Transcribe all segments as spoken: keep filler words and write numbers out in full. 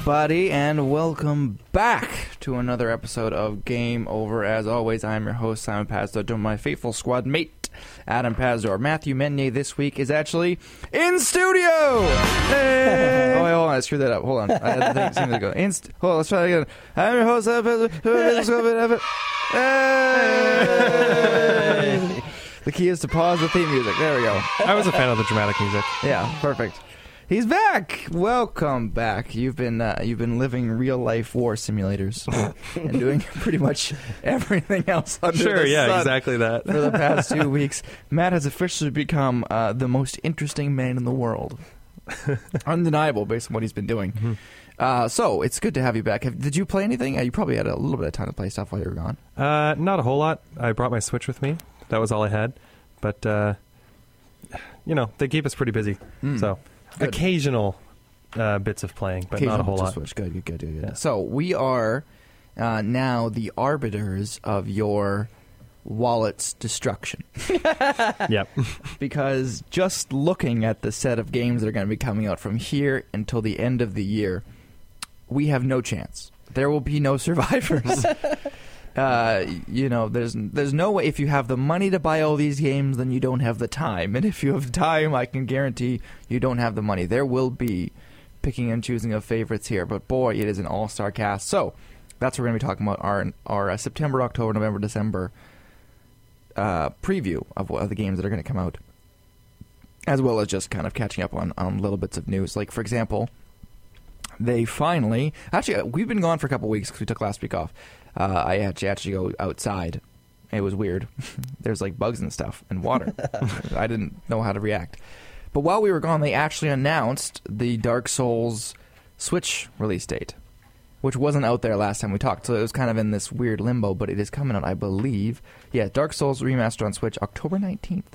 everybody, and welcome back to another episode of Game Over. As always, I'm your host, Simon Pazdor, to my faithful squad mate, Adam Pazdor. Matthew Menier this week is actually in studio! Hey! Oh, wait, hold on, I screwed that up. Hold on. I had the thing seem to go. Inst- hold on, let's try it again. I'm your host, Adam Pazdor. Hey! The key is to pause the theme music. There we go. I was a fan of the dramatic music. Yeah, perfect. He's back. Welcome back. You've been uh, you've been living real life war simulators and doing pretty much everything else under Sure, the yeah, sun exactly that. for the past two weeks. Matt has officially become uh, the most interesting man in the world. Undeniable based on what he's been doing. Mm-hmm. Uh, so it's good to have you back. Have, did you play anything? Uh, you probably had a little bit of time to play stuff while you were gone. Uh, not a whole lot. I brought my Switch with me. That was all I had. But, uh, you know, they keep us pretty busy. Mm. So Good. Occasional uh, bits of playing, but not a whole lot. Switch. Good, good, good, good. Yeah. So we are uh, now the arbiters of your wallet's destruction. Yep. Because just looking at the set of games that are going to be coming out from here until the end of the year, we have no chance. There will be no survivors. Uh, you know, there's there's no way. If you have the money to buy all these games, then you don't have the time. And if you have time, I can guarantee you don't have the money. There will be picking and choosing of favorites here. But boy, it is an all-star cast. So that's what we're going to be talking about, our, our uh, September, October, November, December uh, preview of, of the games that are going to come out, as well as just kind of catching up on, on little bits of news. Like, for example, they finally... Actually, we've been gone for a couple weeks because we took last week off. Uh, I had to actually go outside. It was weird. There's like bugs and stuff and water. I didn't know how to react. But while we were gone, they actually announced the Dark Souls Switch release date, which wasn't out there last time we talked. So it was kind of in this weird limbo, but it is coming out, I believe. Yeah, Dark Souls Remastered on Switch, October nineteenth.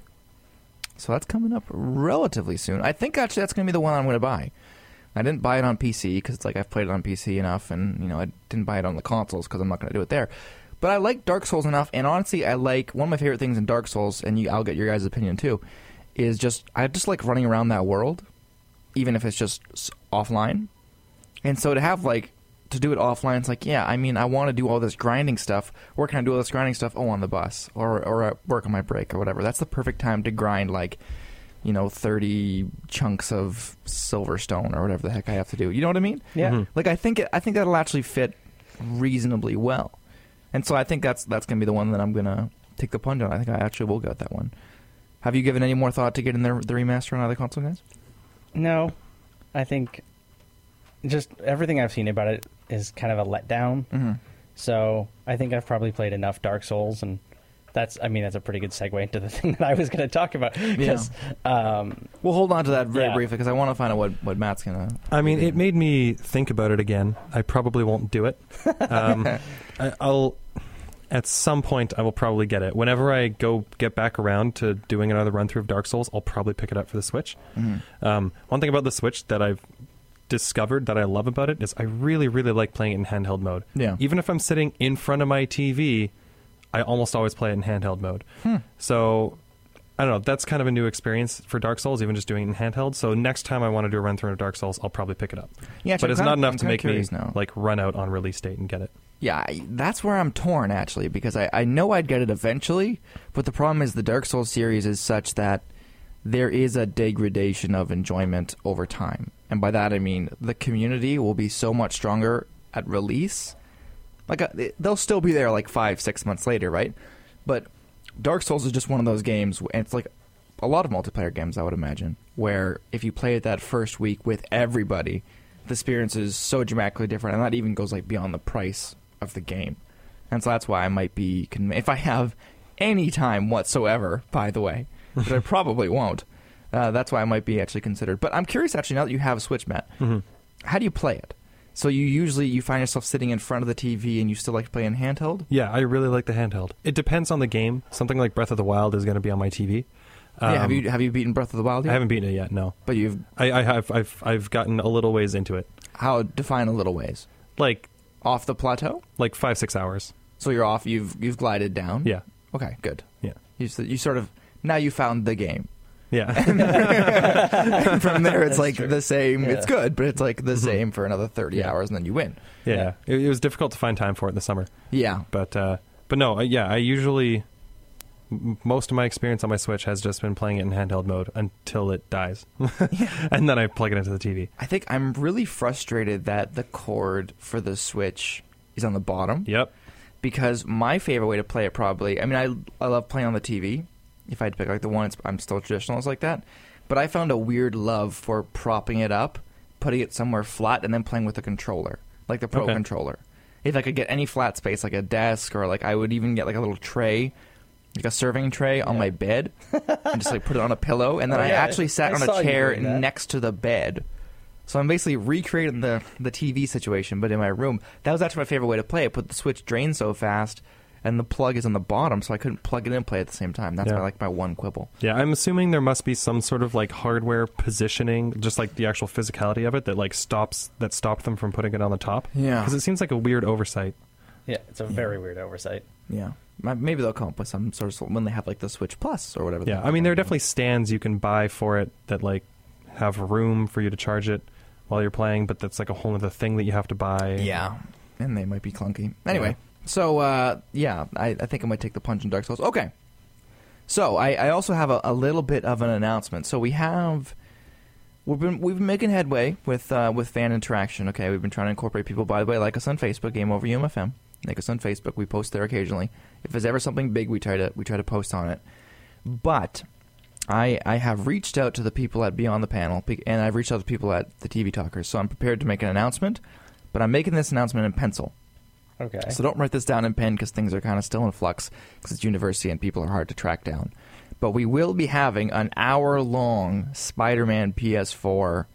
So that's coming up relatively soon. I think actually that's going to be the one I'm going to buy. I didn't buy it on P C because it's like I've played it on P C enough, and you know I didn't buy it on the consoles because I'm not going to do it there. But I like Dark Souls enough, and honestly, I like one of my favorite things in Dark Souls, and you, I'll get your guys' opinion too, is just I just like running around that world, even if it's just offline. And so to have like to do it offline, it's like yeah, I mean I want to do all this grinding stuff. Where can I do all this grinding stuff? Oh, on the bus or or at work on my break or whatever. That's the perfect time to grind like. You know, thirty chunks of Silverstone or whatever the heck I have to do. You know what I mean? Yeah. Mm-hmm. Like I think it, I think that'll actually fit reasonably well, and so I think that's that's gonna be the one that I'm gonna take the plunge on. I think I actually will get that one. Have you given any more thought to getting the the remaster on other console guys? No, I think just everything I've seen about it is kind of a letdown. Mm-hmm. So I think I've probably played enough Dark Souls, and that's I mean that's a pretty good segue into the thing that I was going to talk about. Because Yeah. um, We'll hold on to that very Yeah. briefly because I want to find out what, what Matt's gonna. I mean, it made me think about it again. I probably won't do it. Um, I, I'll... At some point, I will probably get it. Whenever I go get back around to doing another run-through of Dark Souls, I'll probably pick it up for the Switch. Mm-hmm. Um, one thing about the Switch that I've discovered that I love about it is I really, really like playing it in handheld mode. Yeah. Even if I'm sitting in front of my T V, I almost always play it in handheld mode. Hmm. So, I don't know. That's kind of a new experience for Dark Souls, even just doing it in handheld. So next time I want to do a run-through of Dark Souls, I'll probably pick it up. Yeah, But actually, it's I'm not kinda- enough I'm to kinda make me curious now. like run out on release date and get it. Yeah, I, that's where I'm torn, actually, because I, I know I'd get it eventually, but the problem is the Dark Souls series is such that there is a degradation of enjoyment over time. And by that I mean the community will be so much stronger at release. Like, uh, they'll still be there like five, six months later, right? But Dark Souls is just one of those games, and it's like a lot of multiplayer games, I would imagine, where if you play it that first week with everybody, the experience is so dramatically different, and that even goes like beyond the price of the game. And so that's why I might be con- if I have any time whatsoever, by the way, but I probably won't. Uh, that's why I might be actually considered. But I'm curious, actually, now that you have a Switch, Matt, Mm-hmm. how do you play it? So you usually you find yourself sitting in front of the T V and you still like to play in handheld? Yeah, I really like the handheld. It depends on the game. Something like Breath of the Wild is going to be on my T V. Um, yeah, have you have you beaten Breath of the Wild yet? I haven't beaten it yet. No, But you've I, I have. I've I've gotten a little ways into it, how define a little ways like off the plateau. like five six hours. So you're off. You've you've glided down. Yeah, Okay. Good. yeah. You s- you sort of now you found the game. Yeah. And from there, it's That's like true. the same. Yeah. It's good, but it's like the Mhm. same for another thirty Yeah. hours, and then you win. Yeah. Yeah. It, it was difficult to find time for it in the summer. Yeah. But uh, but no, uh, yeah, I usually m- most of my experience on my Switch has just been playing it in handheld mode until it dies, and then I plug it into the T V. I think I'm really frustrated that the cord for the Switch is on the bottom. Yep. Because my favorite way to play it probably, I mean, I I love playing on the T V. If I had to pick like the one, it's, I'm still traditional, it's like that. But I found a weird love for propping it up, putting it somewhere flat, and then playing with the controller, like the Pro Okay. controller. If I could get any flat space, like a desk, or like I would even get like a little tray, like a serving tray on Yeah. my bed, and just like put it on a pillow, and then Oh, I yeah, actually sat I on saw a you chair doing that. next to the bed. So I'm basically recreating the the T V situation, but in my room. That was actually my favorite way to play it. Put the Switch drain so fast, and the plug is on the bottom, so I couldn't plug it in and play at the same time. That's Yeah. my, like my one quibble. Yeah, I'm assuming there must be some sort of like hardware positioning, just like the actual physicality of it, that like stops that stopped them from putting it on the top. Yeah. Because it seems like a weird oversight. Yeah, it's a very weird oversight. Yeah, Ma- maybe they'll come up with some sort of when they have like the Switch Plus or whatever. they Yeah, have. I mean there are definitely stands you can buy for it that like have room for you to charge it while you're playing, but that's like a whole other thing that you have to buy. Yeah, and they might be clunky. Anyway, so uh, yeah, I, I think I might take the punch in Dark Souls. Okay, so I, I also have a, a little bit of an announcement. So we have we've been we've been making headway with uh, with fan interaction. Okay, we've been trying to incorporate people. By the way, like us on Facebook, Game Over U M F M. Like us on Facebook, we post there occasionally. If there's ever something big, we try to we try to post on it. But I I have reached out to the people at Beyond the Panel, be- and I've reached out to people at the T V Talkers. So I'm prepared to make an announcement, but I'm making this announcement in pencil. Okay. So don't write this down in pen because things are kind of still in flux because it's university and people are hard to track down. But we will be having an hour-long Spider-Man P S four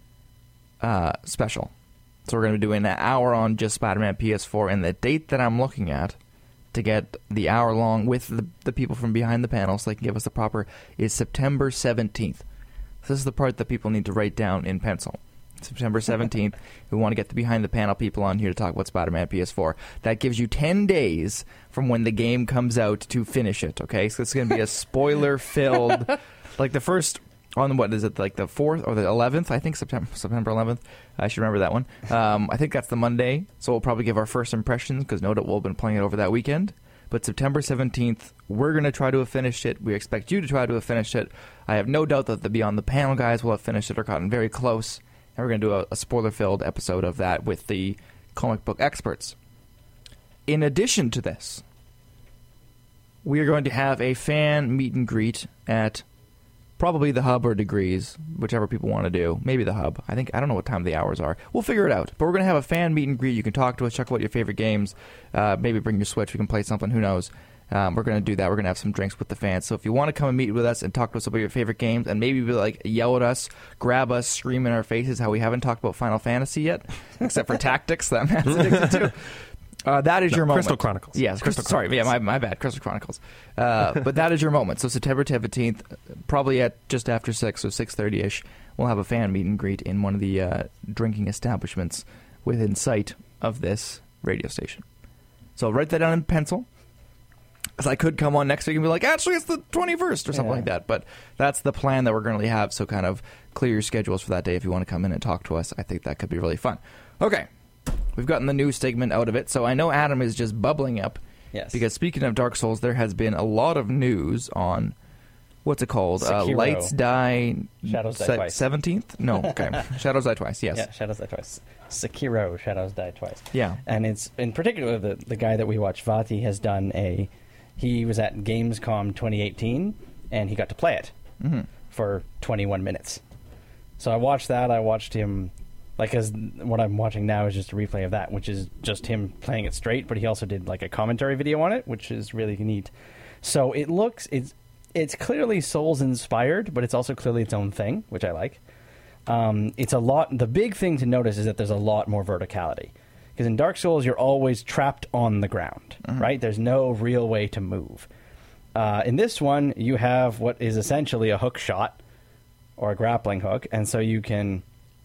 uh, special. So we're going to be doing an hour on just Spider-Man P S four, and the date that I'm looking at to get the hour long with the, the people from behind the panel so they can give us the proper is September seventeenth. So this is the part that people need to write down in pencil. September seventeenth, we want to get the behind the panel people on here to talk about Spider-Man P S four. That gives you ten days from when the game comes out to finish it, okay? So it's going to be a spoiler-filled, like the first, on what is it, like the fourth or the eleventh? I think September September eleventh. I should remember that one. Um, I think that's the Monday, so we'll probably give our first impressions because no doubt we'll have been playing it over that weekend. But September seventeenth, we're going to try to have finished it. We expect you to try to have finished it. I have no doubt that the Beyond the Panel guys will have finished it or gotten very close. And we're going to do a, a spoiler-filled episode of that with the comic book experts. In addition to this, we are going to have a fan meet and greet at probably the Hub or Degrees, whichever people want to do. Maybe the Hub. I think I don't know what time the hours are. We'll figure it out. But we're going to have a fan meet and greet. You can talk to us, check out your favorite games. Uh, maybe bring your Switch. We can play something. Who knows? Um, we're going to do that. We're going to have some drinks with the fans. So if you want to come and meet with us and talk to us about your favorite games and maybe be like yell at us, grab us, scream in our faces how we haven't talked about Final Fantasy yet, except for Tactics that Matt's addicted to. Uh, that is No, your moment. Crystal Chronicles. Yes, Crystal, Crystal sorry, yeah, my, my bad, Crystal Chronicles. Uh, but that is your moment. So September seventeenth, probably at just after six, so six thirty ish, we'll have a fan meet and greet in one of the uh, drinking establishments within sight of this radio station. So write that down in pencil. Because I could come on next week and be like, actually, it's the twenty-first or something Yeah. like that. But that's the plan that we're going to have. So kind of clear your schedules for that day if you want to come in and talk to us. I think that could be really fun. Okay. We've gotten the news segment out of it. So I know Adam is just bubbling up. Yes. Because speaking of Dark Souls, there has been a lot of news on, what's it called? Uh, Sekiro. Lights Die... Shadows Die se- Twice. seventeenth? No, okay. Shadows Die Twice, yes. Yeah, Shadows Die Twice. Sekiro, Shadows Die Twice. Yeah. And it's, in particular, the, the guy that we watch, Vati, has done a... He was at Gamescom twenty eighteen, and he got to play it Mhm. for twenty-one minutes. So I watched that. I watched him... Like, as what I'm watching now is just a replay of that, which is just him playing it straight, but he also did, like, a commentary video on it, which is really neat. So it looks... It's it's clearly Souls-inspired, but it's also clearly its own thing, which I like. Um, it's a lot... The big thing to notice is that there's a lot more verticality. Because in Dark Souls, you're always trapped on the ground, Mhm. right? There's no real way to move. Uh, in this one, you have what is essentially a hook shot, or a grappling hook, and so you can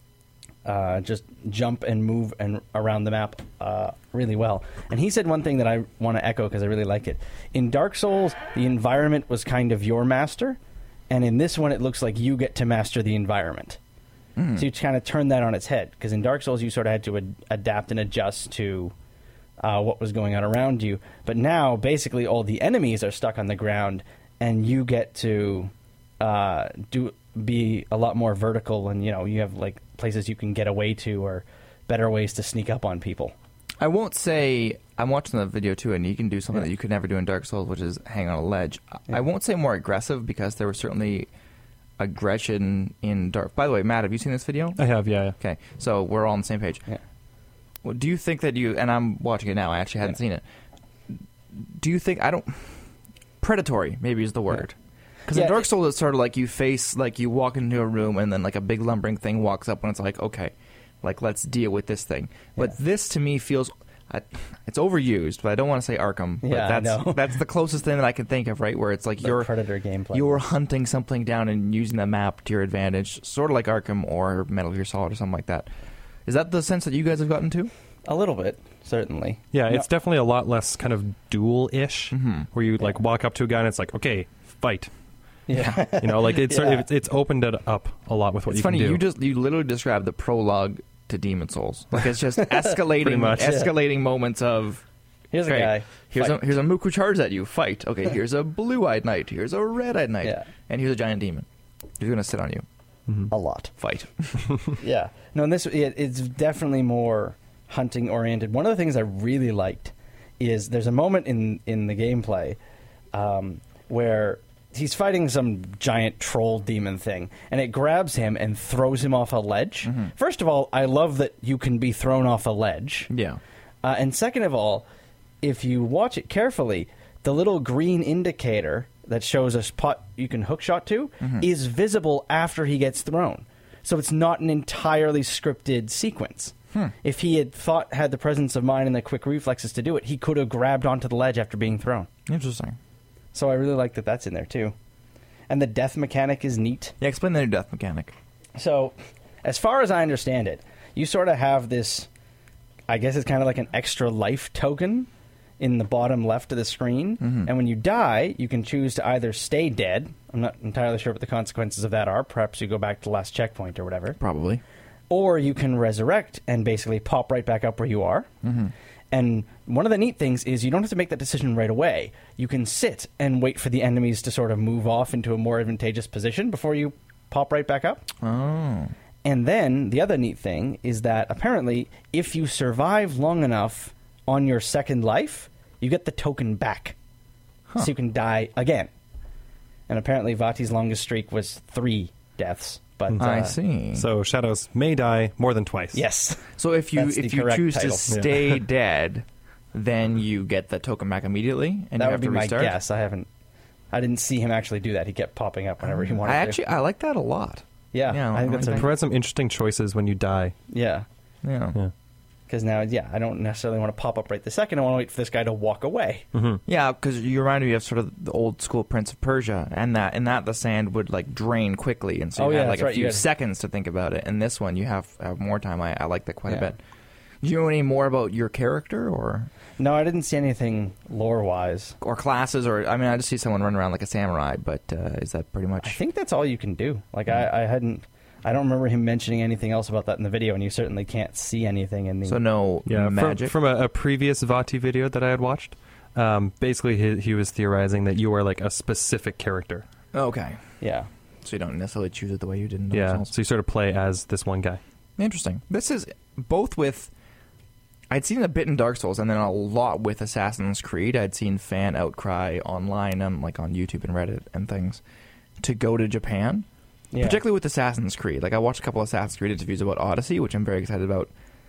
uh, just jump and move and around the map uh, really well. And he said one thing that I want to echo because I really like it. In Dark Souls, the environment was kind of your master. And in this one, it looks like you get to master the environment. Mm. So you kind of turn that on its head. Because in Dark Souls, you sort of had to ad- adapt and adjust to uh, what was going on around you. But now, basically, all the enemies are stuck on the ground, and you get to uh, do be a lot more vertical. And, you know, you have, like, places you can get away to or better ways to sneak up on people. I won't say I'm watching the video too, and you can do something Yeah. that you could never do in Dark Souls, which is hang on a ledge. Yeah. I won't say more aggressive because there was certainly aggression in Dark. By the way, Matt, have you seen this video? I have, yeah. yeah. Okay, so we're all on the same page. Yeah. Well, do you think that you? And I'm watching it now. I actually hadn't Yeah. seen it. Do you think I don't? Predatory maybe is the word. Because Yeah, in Dark it- Souls, it's sort of like you face, like you walk into a room and then like a big lumbering thing walks up and it's like, okay, like let's deal with this thing. But Yeah. this to me feels, uh, it's overused, but I don't want to say Arkham. But Yeah, I that's know. that's the closest thing that I can think of, right? Where it's like The you're Predator gameplay. you're hunting something down and using the map to your advantage, sort of like Arkham or Metal Gear Solid or something like that. Is that the sense that you guys have gotten to? A little bit, certainly. Yeah, No- it's definitely a lot less kind of duel-ish, Mm-hmm. where you like walk up to a guy and it's like, okay, fight. Yeah. You know, like it's Yeah. it's, it's opened it up a lot with what It's you funny. can do. You just you literally described the prologue to Demon Souls. Like it's just escalating, much, yeah. escalating moments of. Here's okay, a guy. Here's fight. a here's a Mooku charges at you. Fight. Okay. Here's a blue-eyed knight. Here's a red-eyed knight. Yeah. And here's a giant demon. He's gonna sit on you. Mhm. a lot. Fight. Yeah. No, and this it, it's definitely more hunting oriented. One of the things I really liked is there's a moment in in the gameplay um, where he's fighting some giant troll demon thing, and it grabs him and throws him off a ledge. Mm-hmm. First of all, I love that you can be thrown off a ledge. Yeah. Uh, and second of all, if you watch it carefully, the little green indicator that shows a spot you can hookshot to Mm-hmm. is visible after he gets thrown. So it's not an entirely scripted sequence. Hmm. If he had thought had the presence of mind and the quick reflexes to do it, he could have grabbed onto the ledge after being thrown. Interesting. So I really like that that's in there too. And the death mechanic is neat. Yeah. Explain the new death mechanic. So, as far as I understand it, you sort of have this, I guess it's kind of like an extra life token in the bottom left of the screen. Mhm. And when you die, you can choose to either stay dead. I'm not entirely sure what the consequences of that are. Perhaps you go back to the last checkpoint or whatever. Probably. Or you can resurrect and basically pop right back up where you are. Mm-hmm. And one of the neat things is you don't have to make that decision right away. You can sit and wait for the enemies to sort of move off into a more advantageous position before you pop right back up. Oh. And then the other neat thing is that apparently if you survive long enough on your second life, you get the token back. Huh. So you can die again. And apparently Vati's longest streak was three deaths. But uh, I see. So Shadows may die more than twice. yes. So if you That's the if you correct choose title. to stay dead, then you get the token back immediately, and that you would have be to my restart. guess. I haven't I didn't see him actually do that. He kept popping up whenever he wanted I to. actually I like that a lot. Yeah. yeah, I think I that's like It a, provides some interesting choices when you die. yeah. Yeah. Yeah. Because now, yeah, I don't necessarily want to pop up right this second. I want to wait for this guy to walk away. hmm Yeah, because you remind me of sort of the old school Prince of Persia, and that and that the sand would like drain quickly, and so Oh, you yeah, had like that's a right, you few had- seconds to think about it. And this one, you have, have more time. I, I like that quite Yeah. a bit. Do you know any more about your character or No, I didn't see anything lore-wise. or classes, or I mean, I just see someone run around like a samurai, but uh, is that pretty much? I think that's all you can do. Like, Hmm. I, I hadn't... I don't remember him mentioning anything else about that in the video, and you certainly can't see anything in the... so. No Yeah, from, magic. from a, a previous Vati video that I had watched, um, basically he, he was theorizing that you are like a specific character. okay, Yeah. so you don't necessarily choose it the way you did in Dark Yeah, Souls. so you sort of play as this one guy. Interesting. This is both with. I'd seen a bit in Dark Souls, and then a lot with Assassin's Creed. I'd seen fan outcry online, um, like on YouTube and Reddit and things, to go to Japan, Yeah. particularly with Assassin's Creed. Like I watched a couple of Assassin's Creed interviews about Odyssey, which I'm very excited about.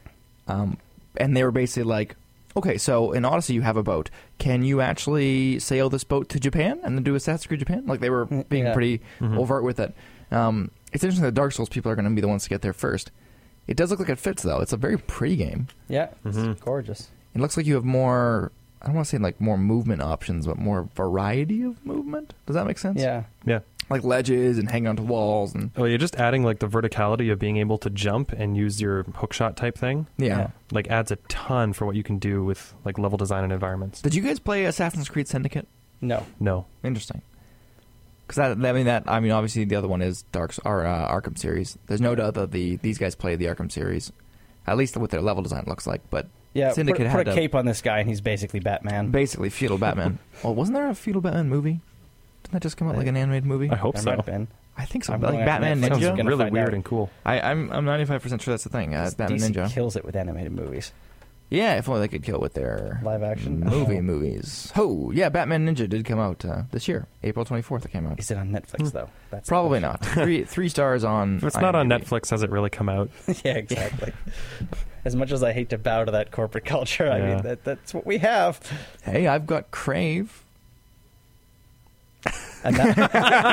Um, and they were basically like, "Okay, so in Odyssey you have a boat. Can you actually sail this boat to Japan and then do Assassin's Creed Japan?" Like they were being Yeah. pretty Mhm. overt with it. Um, it's interesting that Dark Souls people are going to be the ones to get there first. It does look like it fits, though. It's a very pretty game. Yeah. It's Mhm. gorgeous. It looks like you have more, I don't want to say like more movement options, but more variety of movement. Does that make sense? Yeah. Yeah. Like ledges and hanging onto walls. and Oh, you're just adding like the verticality of being able to jump and use your hookshot type thing. Yeah. Yeah. Like adds a ton for what you can do with like level design and environments. Did you guys play Assassin's Creed Syndicate? No. No. Interesting. Because I mean that I mean obviously the other one is Dark or uh, Arkham series. There's no doubt that the these guys play the Arkham series, at least what their level design looks like. But Yeah, Syndicate put, put had a cape on this guy, and he's basically Batman. basically feudal Batman. Well, wasn't there a feudal Batman movie? Didn't that just come out like an animated movie? I hope There so. might have been. I think so. I'm Like going Batman after Netflix. Ninja. Sounds Gonna Really find weird out. and cool. I, I'm I'm ninety-five percent sure that's the thing. Uh, Batman D C Ninja. kills it with animated movies. Yeah, if only they could kill with their Live action? movie Oh. movies. Oh, yeah, Batman Ninja did come out uh, this year, April twenty-fourth. It came out. Is it on Netflix though? That's the Probably question. not. Three three stars on. If it's not on IMDb. Netflix, has it really come out? Yeah, exactly. As much as I hate to bow to that corporate culture, I Yeah. mean that that's what we have. Hey, I've got Crave. And that,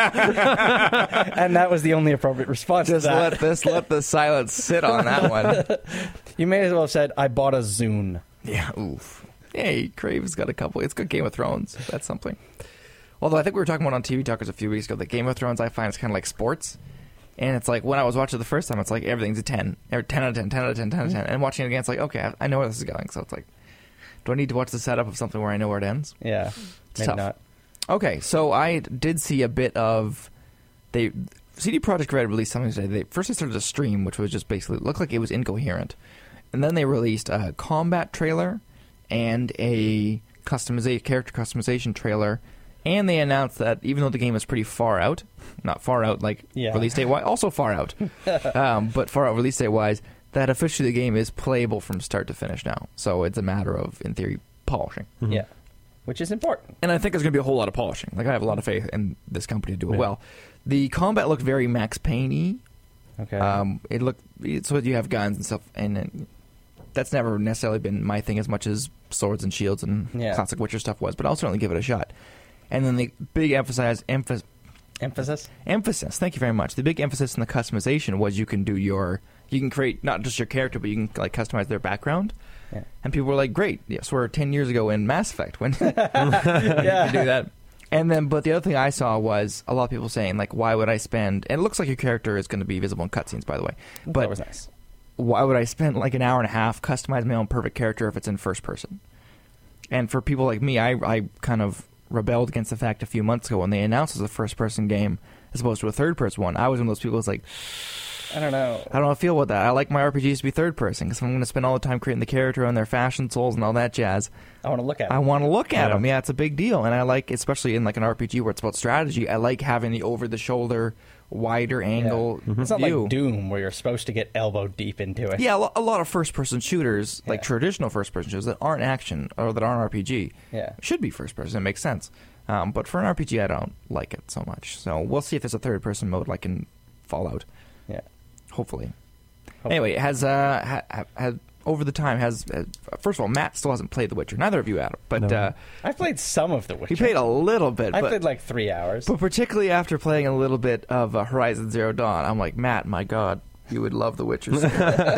and that was the only appropriate response Just to that. let this let the silence sit on that one. You may as well have said, "I bought a Zune." Yeah, oof. Hey, Crave's got a couple. It's got Game of Thrones. That's something. Although I think we were talking about on T V Talkers a few weeks ago that Game of Thrones I find is kind of like sports. And it's like when I was watching it the first time, it's like everything's a ten. Or ten out of ten, ten out of ten, ten out of ten. And watching it again, it's like, okay, I, I know where this is going. So it's like, do I need to watch the setup of something where I know where it ends? Yeah, maybe tough. not. Okay, so I did see a bit of they C D Projekt Red released something today. They first they started a stream, which was just basically looked like it was incoherent, and then they released a combat trailer and a customization character customization trailer, and they announced that even though the game is pretty far out, not far out like Yeah. release date wise, also far out, um, but far out release date wise, that officially the game is playable from start to finish now. So it's a matter of, in theory, polishing. Mhm. Yeah, which is important. And I think there's going to be a whole lot of polishing. Like, I have a lot of faith in this company to do it Yeah. well. The combat looked very Max Payne-y. Okay. Um, it looked so you have guns and stuff, and uh, that's never necessarily been my thing as much as swords and shields and Yeah. classic Witcher stuff was. But I'll certainly give it a shot. And then the big emphasize emphasis Emphasis. emphasis. Thank you very much. The big emphasis in the customization was you can do your you can create not just your character, but you can like customize their background. Yeah. And people were like, "Great, yes, we're ten years ago in Mass Effect when Yeah. you do that." And then, but the other thing I saw was a lot of people saying, like, why would I spend? And it looks like your character is going to be visible in cutscenes, by the way. But that was nice. why would I spend like an hour and a half customizing my own perfect character if it's in first person? And for people like me, I, I kind of rebelled against the fact a few months ago when they announced it was a first person game as opposed to a third person one. I was one of those people who's like, I don't know. I don't know how I feel with that. I like my R P Gs to be third person because I'm going to spend all the time creating the character and their fashion souls and all that jazz. I want to look at it. I want to look at Yeah. them. Yeah, it's a big deal, and I like, especially in like an R P G where it's about strategy. I like having the over the shoulder, wider angle Yeah. It's not view. like Doom where you're supposed to get elbow deep into it. Yeah, a lo- a lot of first person shooters, like Yeah. traditional first person shooters that aren't action or that aren't R P G, Yeah. should be first person. It makes sense. Um, but for an R P G, I don't like it so much. So we'll see if there's a third person mode like in Fallout. Yeah. Hopefully. Hopefully. Anyway, has uh ha, ha, has over the time has uh, first of all, Matt still hasn't played The Witcher. Neither of you, Adam. But No. uh, I've played some of The Witcher. he played a little bit. I but, played like three hours. but particularly after playing a little bit of uh, Horizon Zero Dawn, I'm like, Matt, my God, you would love The Witcher. So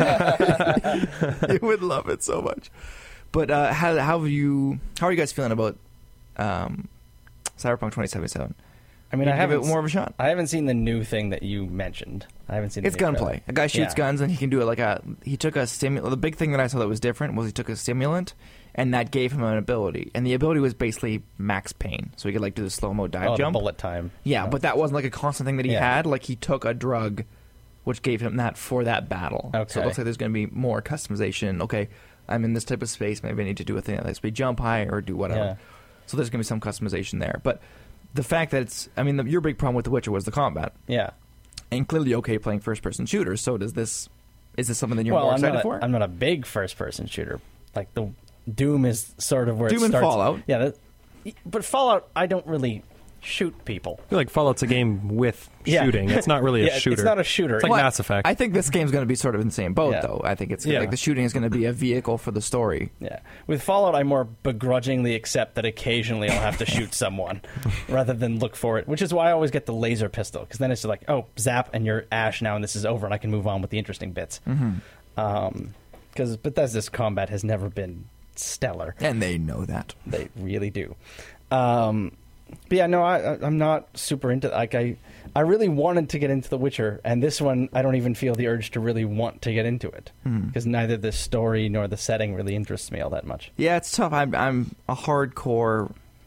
much. You would love it so much. But uh, how how have you? How are you guys feeling about um, Cyberpunk twenty seventy-seven? I mean, You I give haven't it more of a shot. I haven't seen the new thing that you mentioned. I haven't seen. The It's new gunplay. trailer. A guy shoots Yeah. guns and he can do it like a. He took a stimulant. The big thing that I saw that was different was he took a stimulant, and that gave him an ability. And the ability was basically Max Payne, so he could like do the slow mo dive Oh, the jump. bullet time. Yeah, Oh. but that wasn't like a constant thing that he Yeah. had. Like he took a drug, which gave him that for that battle. So Okay. it looks like there's going to be more customization. Okay, I'm in this type of space. Maybe I need to do a thing that lets me jump high or do whatever. Yeah. So there's going to be some customization there. But the fact that it's, I mean, the, your big problem with The Witcher was the combat, Yeah. and clearly okay playing first person shooters. So does this? Is this something that you're well, more I'm excited not a, for? I'm not a big first-person shooter. Like the Doom is sort of where Doom it and starts. Fallout. Yeah, that, but Fallout, I don't really shoot people. I feel like Fallout's a game with Yeah. shooting. It's not really a Yeah, shooter. it's not a shooter. It's like Well, Mass Effect. I think this game's going to be sort of in the same boat, Yeah. though. I think it's Yeah. like the shooting is going to be a vehicle for the story. Yeah, with Fallout, I more begrudgingly accept that occasionally I'll have to shoot someone rather than look for it. Which is why I always get the laser pistol because then it's just like, oh, zap, and you're ash now, and this is over, and I can move on with the interesting bits. Mm-hmm. Um, because Bethesda's combat has never been stellar. And they know that. They really do. Um, but yeah, no, I, I- I'm not super into. Like, I, I really wanted to get into The Witcher, and this one, I don't even feel the urge to really want to get into it Hmm. because neither the story nor the setting really interests me all that much. Yeah, it's tough. I'm I'm a hardcore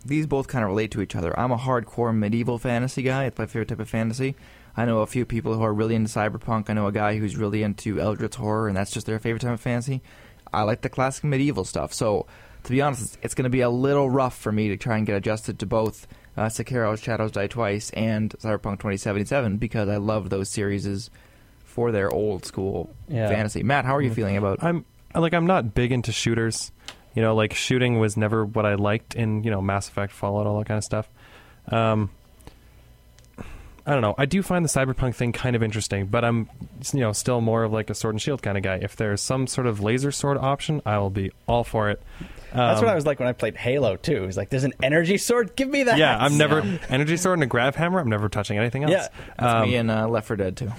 these both kind of relate to each other. I'm a hardcore medieval fantasy guy. It's my favorite type of fantasy. I know a few people who are really into cyberpunk. I know a guy who's really into Eldritch horror, and that's just their favorite type of fantasy. I like the classic medieval stuff. So, to be honest, it's, it's going to be a little rough for me to try and get adjusted to both uh, Sekiro: Shadows Die Twice and Cyberpunk twenty seventy-seven because I love those series for their old school Yeah. fantasy. Matt, how are you feeling about? I'm like I'm not big into shooters. You know, like shooting was never what I liked in, you know, Mass Effect, Fallout, all that kind of stuff. Um, I don't know. I do find the cyberpunk thing kind of interesting, but I'm, you know, still more of like a sword and shield kind of guy. If there's some sort of laser sword option, I will be all for it. Um, That's what I was like when I played Halo too. It was like, there's an energy sword, give me that. Yeah, I'm never energy sword and a grav hammer. I'm never touching anything else. Yeah. That's Um, me in uh, Left four Dead too.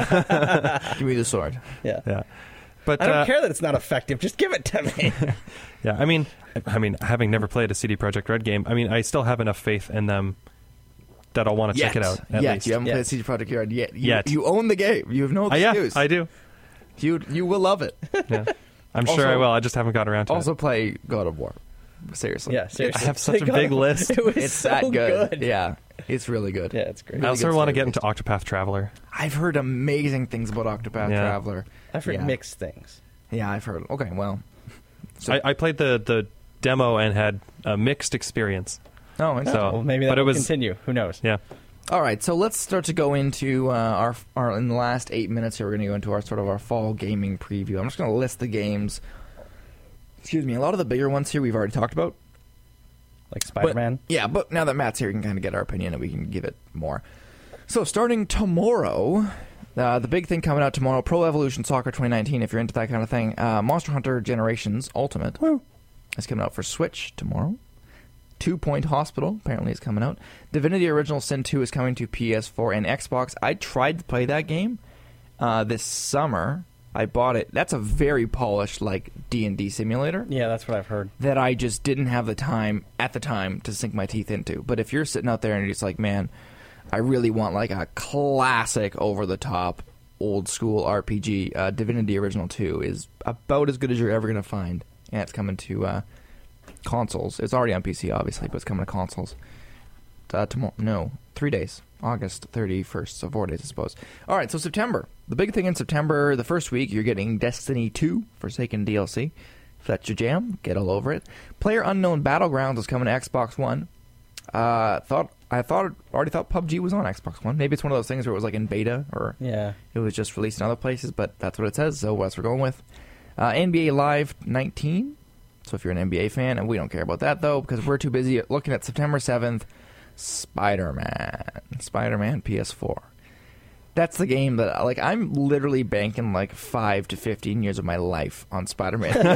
yeah, Give me the sword. Yeah. yeah. But I don't uh, care that it's not effective. Just give it to me. Yeah, I mean, I mean, having never played a C D Projekt Red game, I mean, I still have enough faith in them that I'll want to check it out. At Yet. least. You haven't Yet. played C D Projekt Red yet. You, Yet. You own the game. You have no Uh, yeah, excuse. I do. You you will love it. Yeah, I'm Also- sure I will. I just haven't gotten around to Also it. play God of War. Seriously. Yeah, seriously. I have such a God, big list. It was It's so that good. good. Yeah. It's really good. Yeah, it's great. I also good want to story get into Octopath Traveler. I've heard amazing things about Octopath Yeah. Traveler. I've heard Yeah. mixed things. Yeah, I've heard. Okay, well. So- I, I played the, the demo and had a mixed experience. Oh, interesting. So- Well, maybe but that it will was- continue. Who knows? Yeah. All right, so let's start to go into uh, our, our in the last eight minutes here. We're going to go into our sort of our fall gaming preview. I'm just going to list the games. Excuse me. A lot of the bigger ones here we've already talked about. Like But- Spider-Man. Yeah, but now that Matt's here, we can kind of get our opinion and we can give it more. So starting tomorrow, uh, the big thing coming out tomorrow, Pro Evolution Soccer twenty nineteen. If you're into that kind of thing, uh, Monster Hunter Generations Ultimate is coming out for Switch tomorrow. Two Point Hospital apparently is coming out. Divinity Original Sin two is coming to P S four and Xbox. I tried to play that game uh, this summer. I bought it. That's a very polished like D and D simulator Yeah, that's what I've heard. that I just didn't have the time at the time to sink my teeth into. But if you're sitting out there and you're just like, man, I really want like a classic over the top old school R P G, uh, Divinity Original two is about as good as you're ever going to find. And it's coming to uh, consoles. It's already on P C, obviously, but it's coming to consoles. Uh, tomorrow, no, three days. August thirty-first, so four days, I suppose. All right, so September. The big thing in September, the first week, you're getting Destiny two Forsaken D L C. If that's your jam, get all over it. Player Unknown Battlegrounds is coming to Xbox One. Uh, thought I thought already thought P U B G was on Xbox One. Maybe it's one of those things where it was like in beta or Yeah. it was just released in other places, but that's what it says, so that's what we're going with. Uh, N B A Live nineteen. So if you're an N B A fan, and we don't care about that, though, because we're too busy looking at September seventh, Spider-Man. Spider-Man P S four. That's the game that, like, I'm literally banking, like, five to fifteen years of my life on Spider-Man P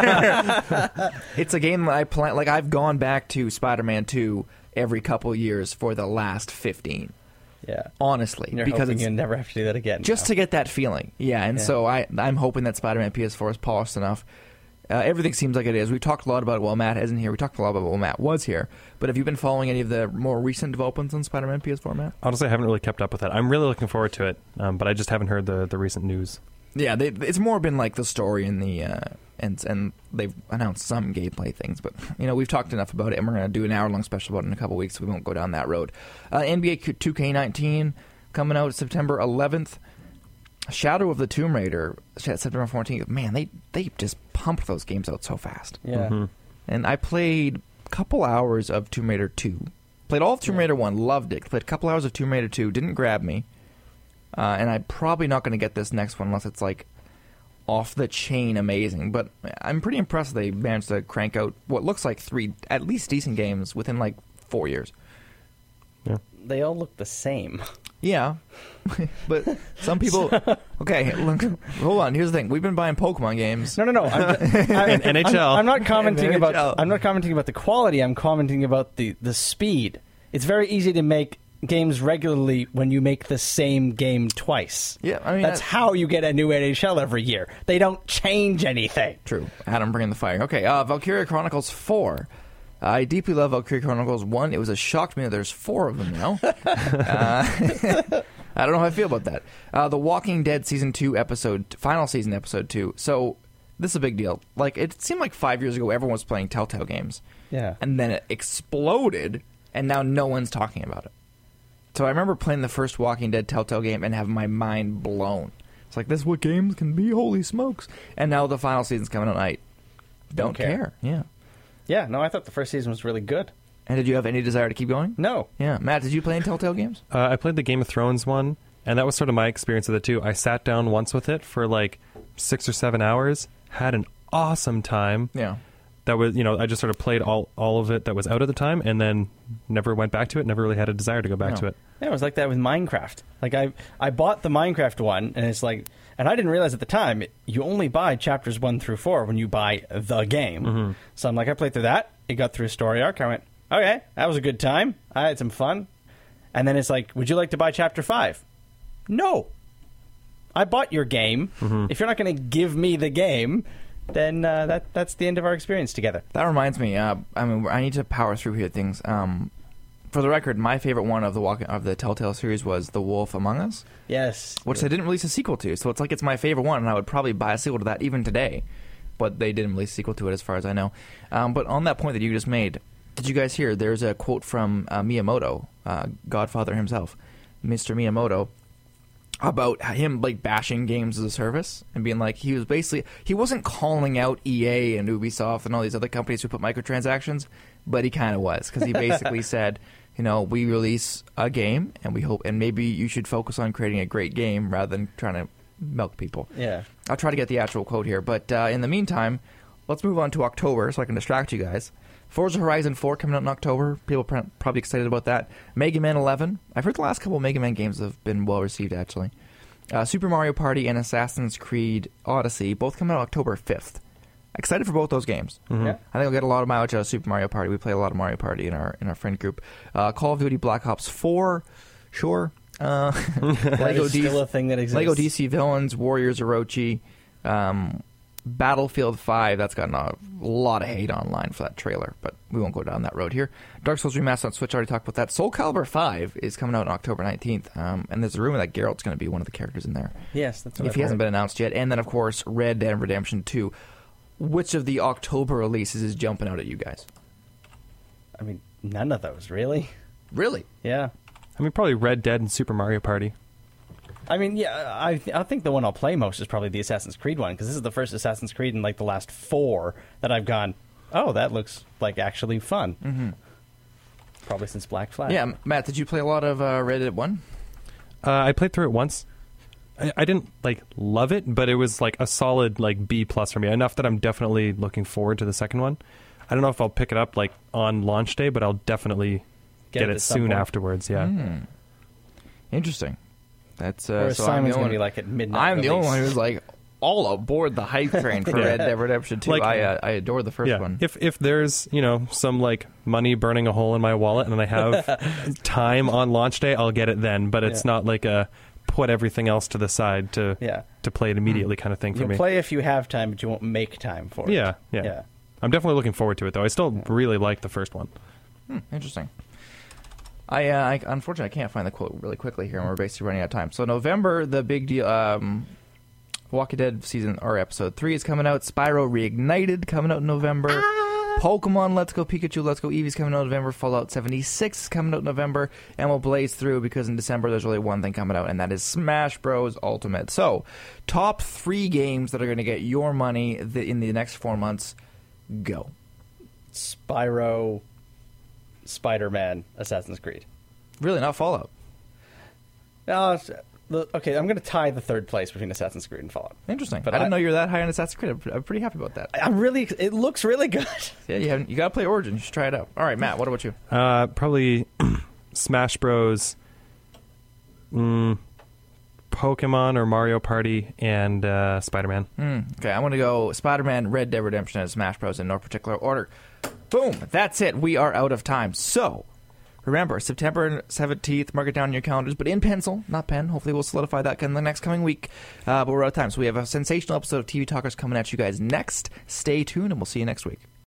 S four. It's a game that I plan, like, I've gone back to Spider-Man two every couple years for the last fifteen. Yeah. Honestly. And you're because hoping it's you never have to do that again. just now. to get that feeling. Yeah, and Yeah. so I, I'm hoping that Spider-Man P S four is polished enough. Uh, everything seems like it is. We talked a lot about it while Matt isn't here. We talked a lot about it while Matt was here. But have you been following any of the more recent developments on Spider-Man P S four, Matt? Honestly, I haven't really kept up with it. I'm really looking forward to it, um, but I just haven't heard the, the recent news. Yeah, they, it's more been like the story and the uh, and and they've announced some gameplay things. But you know, we've talked enough about it, and we're going to do an hour long special about it in a couple weeks. So we won't go down that road. Uh, N B A two K nineteen coming out September eleventh. Shadow of the Tomb Raider, September fourteenth. Man, they they just pumped those games out so fast. Yeah. Mhm. And I played a couple hours of Tomb Raider two. Played all of Tomb Yeah. Raider one, loved it. Played a couple hours of Tomb Raider two, didn't grab me. Uh, and I'm probably not going to get this next one unless it's like off the chain amazing. But I'm pretty impressed they managed to crank out what looks like three at least decent games within like four years. They all look the same. Yeah, but some people. Okay, look, hold on. Here's the thing: we've been buying Pokemon games. No, no, no. I'm, I, And N H L. I'm, I'm not commenting And N H L. about. I'm not commenting about the quality. I'm commenting about the the speed. It's very easy to make games regularly when you make the same game twice. Yeah, I mean That's that- how you get a new N H L every year. They don't change anything. True. Adam bringing the fire. Okay, uh, Valkyria Chronicles four. I deeply love Valkyria Chronicles one. It was a shock to me that there's four of them now. uh, I don't know how I feel about that. Uh, the Walking Dead Season two episode, final season episode two. So, this is a big deal. Like, it seemed like five years ago everyone was playing Telltale games. Yeah. and then it exploded, and now no one's talking about it. So I remember playing the first Walking Dead Telltale game and having my mind blown. It's like, this is what games can be, holy smokes. And now the final season's coming out tonight. Don't, Don't care. care. Yeah. Yeah, no, I thought the first season was really good. And did you have any desire to keep going? No. Yeah. Matt, did you play any Telltale games? Uh, I played the Game of Thrones one, and that was sort of my experience with it too. I sat down once with it for like six or seven hours, had an awesome time. Yeah. That was, you know, I just sort of played all, all of it that was out at the time, and then never went back to it. Never really had a desire to go back No. to it. Yeah, it was like that with Minecraft. Like I, I bought the Minecraft one, and it's like, and I didn't realize at the time you only buy chapters one through four when you buy the game. Mm-hmm. So I'm like, I played through that. It got through a story arc. I went, okay, that was a good time. I had some fun. And then it's like, would you like to buy chapter five? No, I bought your game. Mm-hmm. If you're not going to give me the game, then uh, that that's the end of our experience together. That reminds me. Uh, I mean, I need to power through here things. Um, for the record, my favorite one of the walk- of the Telltale series was The Wolf Among Us, Yes. which they didn't release a sequel to. So it's like it's my favorite one, and I would probably buy a sequel to that even today. But they didn't release a sequel to it, as far as I know. Um, but on that point that you just made, did you guys hear? There's a quote from uh, Miyamoto, uh, Godfather himself, Mister Miyamoto, about him like bashing games as a service and being like, he was basically, he wasn't calling out E A and Ubisoft and all these other companies who put microtransactions, but he kind of was, because he basically said, you know, we release a game and we hope, and maybe you should focus on creating a great game rather than trying to milk people. Yeah. I'll try to get the actual quote here, but uh, in the meantime, let's move on to October so I can distract you guys. Forza Horizon four coming out in October. People are pr- probably excited about that. Mega Man eleven. I've heard the last couple of Mega Man games have been well received, actually. Uh, Super Mario Party and Assassin's Creed Odyssey both come out October fifth. Excited for both those games. Mhm. Yeah. I think I'll get a lot of mileage out of Super Mario Party. We play a lot of Mario Party in our in our friend group. Uh, Call of Duty Black Ops four, sure. Uh, That Lego is D- still a thing that exists. Lego D C Villains, Warriors Orochi, um, Battlefield five. That's gotten a lot of hate online for that trailer, but we won't go down that road here. Dark Souls Remastered on Switch, already talked about that. Soul Calibur five is coming out on October nineteenth, um, and there's a rumor that Geralt's going to be one of the characters in there, Yes, that's what if I've he hasn't heard. been announced yet. And then, of course, Red Dead Redemption two. Which of the October releases is jumping out at you guys? I mean, none of those, really. Really? Yeah. I mean, probably Red Dead and Super Mario Party. I mean, yeah, I th- I think the one I'll play most is probably the Assassin's Creed one, because this is the first Assassin's Creed in like the last four that I've gone, oh, that looks like actually fun. Mm-hmm. Probably since Black Flag. Yeah, Matt, did you play a lot of uh, Red Dead one? Uh, I played through it once. I, I didn't like love it, but it was like a solid like B plus for me. Enough that I'm definitely looking forward to the second one. I don't know if I'll pick it up like on launch day, but I'll definitely Get get, it it at some soon point. afterwards. Yeah. Hmm. Interesting. That's uh, Whereas so I'm the Simon's only going to one- be like at midnight. I'm the only release. one who's like all aboard the hype train for Yeah. Red Dead Redemption two. Like- I uh, I adore the first yeah. one. If if there's you know some like money burning a hole in my wallet and I have time on launch day, I'll get it then. But it's Yeah. not like a put everything else to the side to Yeah. to play it immediately kind of thing for You'll me. play if you have time, but you won't make time for it. yeah, yeah, Yeah. I'm definitely looking forward to it though. I still really like the first one. Hmm, interesting. I, uh, I unfortunately I can't find the quote really quickly here, and we're basically running out of time. So November, the big deal. Um, Walking Dead season or episode three is coming out. Spyro Reignited coming out in November. Pokemon Let's Go Pikachu, Let's Go Eevee's coming out in November. Fallout seventy-six is coming out in November, and we'll blaze through because in December there's only one thing coming out, and that is Smash Bros. Ultimate. So, top three games that are going to get your money th- in the next four months. Go. Spyro, Spider-Man, Assassin's Creed. Really, not Fallout. No, it's- the- okay, I'm going to tie the third place between Assassin's Creed and Fallout. Interesting. But I didn't I- know you were that high on Assassin's Creed. I'm, I'm pretty happy about that. I'm really. It looks really good. Yeah, you haven't. You gotta play Origin. You should try it out. All right, Matt. What about you? Uh, probably Smash Bros. Mm, Pokemon or Mario Party and uh, Spider Man. Hmm. Okay, I'm gonna go Spider-Man, Red Dead Redemption, and Smash Bros. In no particular order. Boom. That's it. We are out of time. So. Remember, September seventeenth, mark it down in your calendars, but in pencil, not pen. Hopefully we'll solidify that in the next coming week. Uh, but we're out of time. So we have a sensational episode of T V Talkers coming at you guys next. Stay tuned, and we'll see you next week.